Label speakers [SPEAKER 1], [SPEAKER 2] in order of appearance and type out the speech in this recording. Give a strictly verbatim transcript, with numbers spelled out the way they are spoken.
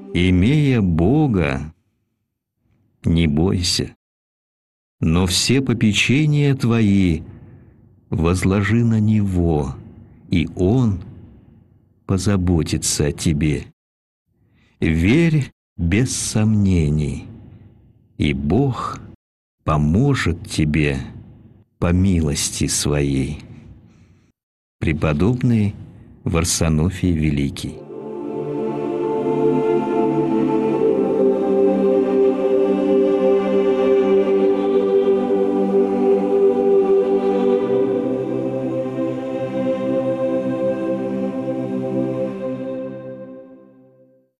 [SPEAKER 1] Имея Бога, не бойся, но все попечения твои возложи на Него, и Он позаботится о тебе. Верь без сомнений, и Бог поможет тебе по милости Своей. Преподобный Варсонофий Великий.